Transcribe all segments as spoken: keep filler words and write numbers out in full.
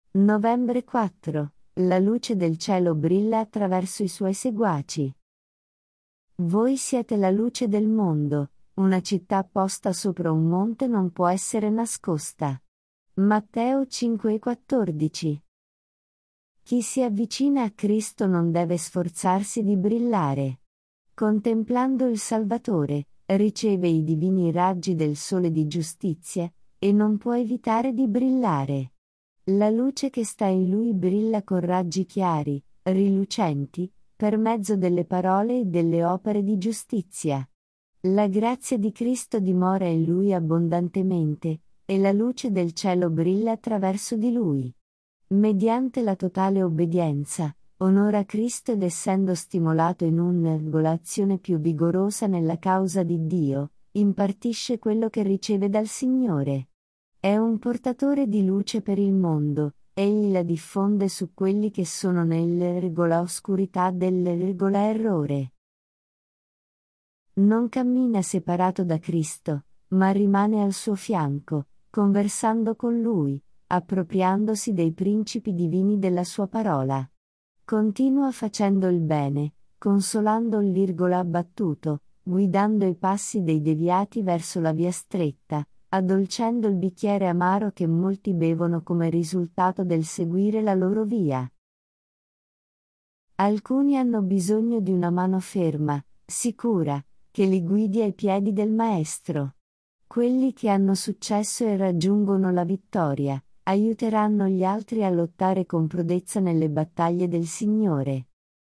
Novembre quattro. La luce del cielo brilla attraverso i suoi seguaci. Voi siete la luce del mondo, una città posta sopra un monte non può essere nascosta. Matteo cinque e quattordici. Chi si avvicina a Cristo non deve sforzarsi di brillare. Contemplando il Salvatore, riceve i divini raggi del sole di giustizia, e non può evitare di brillare. La luce che sta in lui brilla con raggi chiari, rilucenti, per mezzo delle parole e delle opere di giustizia. La grazia di Cristo dimora in lui abbondantemente, e la luce del cielo brilla attraverso di lui. Mediante la totale obbedienza, onora Cristo ed essendo stimolato in un'azione più vigorosa nella causa di Dio, impartisce quello che riceve dal Signore. È un portatore di luce per il mondo, egli la diffonde su quelli che sono nella oscurità dell'errore. Non cammina separato da Cristo, ma rimane al suo fianco, conversando con Lui, appropriandosi dei principi divini della sua parola. Continua facendo il bene, consolando l'irgola abbattuto, guidando i passi dei deviati verso la via stretta, addolcendo il bicchiere amaro che molti bevono come risultato del seguire la loro via. Alcuni hanno bisogno di una mano ferma, sicura, che li guidi ai piedi del Maestro. Quelli che hanno successo e raggiungono la vittoria, aiuteranno gli altri a lottare con prodezza nelle battaglie del Signore.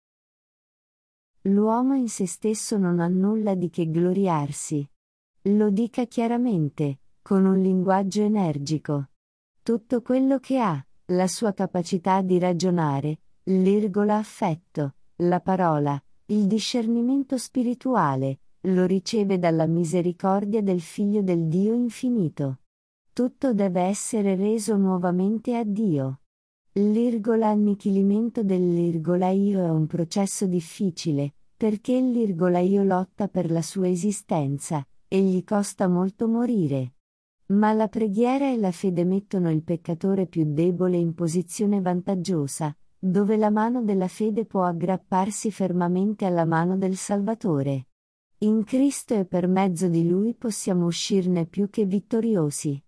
L'uomo in se stesso non ha nulla di che gloriarsi. Lo dica chiaramente, con un linguaggio energico. Tutto quello che ha, la sua capacità di ragionare, l'irgola affetto, la parola, il discernimento spirituale, lo riceve dalla misericordia del Figlio del Dio infinito. Tutto deve essere reso nuovamente a Dio. L'irgola annichilimento dell'irgola io è un processo difficile, perché l'irgola io lotta per la sua esistenza, e gli costa molto morire. Ma la preghiera e la fede mettono il peccatore più debole in posizione vantaggiosa, dove la mano della fede può aggrapparsi fermamente alla mano del Salvatore. In Cristo e per mezzo di Lui possiamo uscirne più che vittoriosi.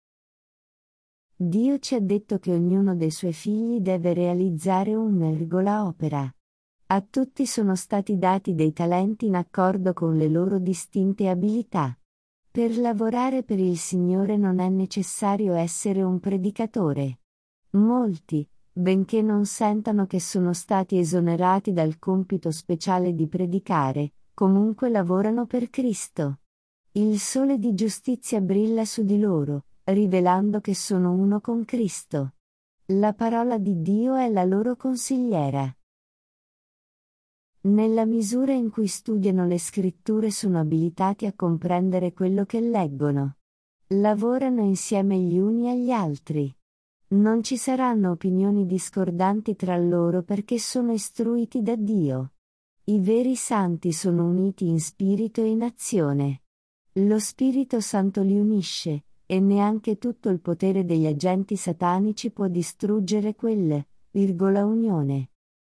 Dio ci ha detto che ognuno dei Suoi figli deve realizzare un'ergola opera. A tutti sono stati dati dei talenti in accordo con le loro distinte abilità. Per lavorare per il Signore non è necessario essere un predicatore. Molti, benché non sentano che sono stati esonerati dal compito speciale di predicare, comunque lavorano per Cristo. Il sole di giustizia brilla su di loro, rivelando che sono uno con Cristo. La parola di Dio è la loro consigliera. Nella misura in cui studiano le scritture sono abilitati a comprendere quello che leggono. Lavorano insieme gli uni agli altri. Non ci saranno opinioni discordanti tra loro perché sono istruiti da Dio. I veri santi sono uniti in spirito e in azione. Lo Spirito Santo li unisce, e neanche tutto il potere degli agenti satanici può distruggere quel, virgola unione.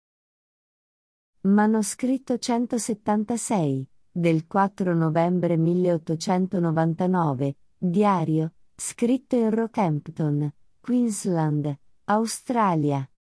Manoscritto centosettantasei, del quattro novembre milleottocentonovantanove, diario, scritto in Rockhampton, Queensland, Australia.